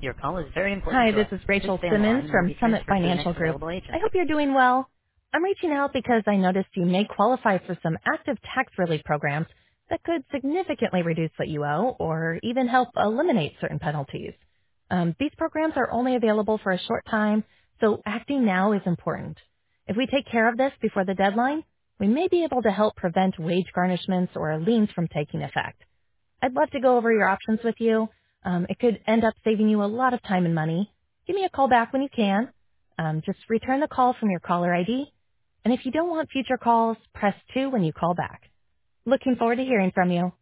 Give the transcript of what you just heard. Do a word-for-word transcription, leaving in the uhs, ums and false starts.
Your call is very important Hi, to this us. is Please Rachel stay on the Simmons line while from we Summit transfer to the Financial next Group. available I agent. hope you're doing well. I'm reaching out because I noticed you may qualify for some active tax relief programs that could significantly reduce what you owe or even help eliminate certain penalties. Um, these programs are only available for a short time, so acting now is important. If we take care of this before the deadline, we may be able to help prevent wage garnishments or liens from taking effect. I'd love to go over your options with you. Um, it could end up saving you a lot of time and money. Give me a call back when you can. Um, just return the call from your caller I D. And if you don't want future calls, press two when you call back. Looking forward to hearing from you.